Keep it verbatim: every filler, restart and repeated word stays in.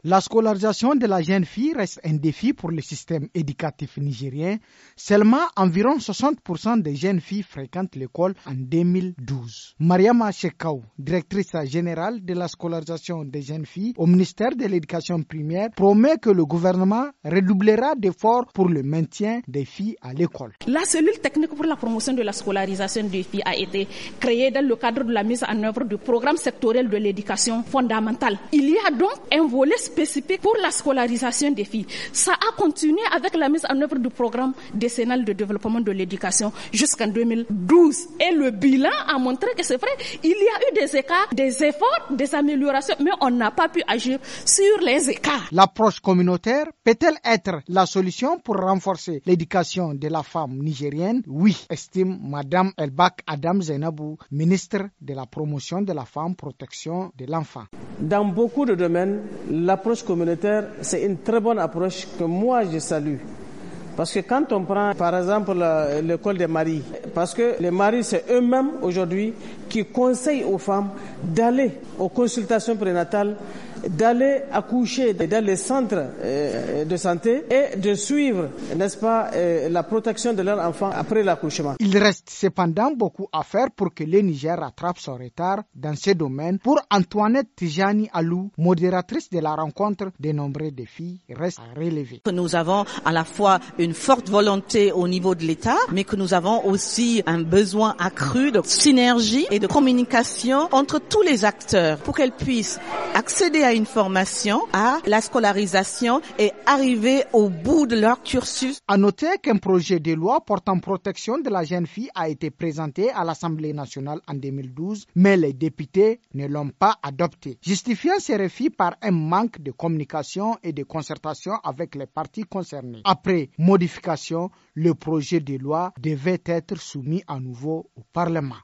La scolarisation de la jeune fille reste un défi pour le système éducatif nigérien. Seulement environ soixante pour cent des jeunes filles fréquentent l'école en deux mille douze. Mariama Shekau, directrice générale de la scolarisation des jeunes filles au ministère de l'Éducation primaire, promet que le gouvernement redoublera d'efforts pour le maintien des filles à l'école. La cellule technique pour la promotion de la scolarisation des filles a été créée dans le cadre de la mise en œuvre du programme sectoriel de l'éducation fondamentale. Il y a donc un volet spécifique pour la scolarisation des filles. Ça a continué avec la mise en œuvre du programme décennal de développement de l'éducation jusqu'en deux mille douze. Et le bilan a montré que c'est vrai, il y a eu des écarts, des efforts, des améliorations, mais on n'a pas pu agir sur les écarts. L'approche communautaire peut-elle être la solution pour renforcer l'éducation de la femme nigérienne? Oui, estime Madame Elbak Adam Zainabou, ministre de la promotion de la femme, protection de l'enfant. Dans beaucoup de domaines, l'approche communautaire, c'est une très bonne approche que moi je salue. Parce que quand on prend par exemple l'école des maris, parce que les maris c'est eux-mêmes aujourd'hui qui conseillent aux femmes d'aller aux consultations prénatales, d'aller accoucher dans les centres de santé et de suivre, n'est-ce pas, la protection de leurs enfants après l'accouchement. Il reste cependant beaucoup à faire pour que le Niger rattrape son retard dans ce domaine. Pour Antoinette Tijani Alou, modératrice de la rencontre, de nombreux défis restent à relever. Nous avons à la fois une forte volonté au niveau de l'État, mais que nous avons aussi un besoin accru de synergie et de communication entre tous les acteurs pour qu'elles puissent accéder à une formation, à la scolarisation et arriver au bout de leur cursus. À noter qu'un projet de loi portant protection de la jeune fille a été présenté à l'Assemblée nationale en deux mille douze, mais les députés ne l'ont pas adopté, justifiant ces refus par un manque de communication et de concertation avec les parties concernées. Après modification, le projet de loi devait être soumis à nouveau au Parlement.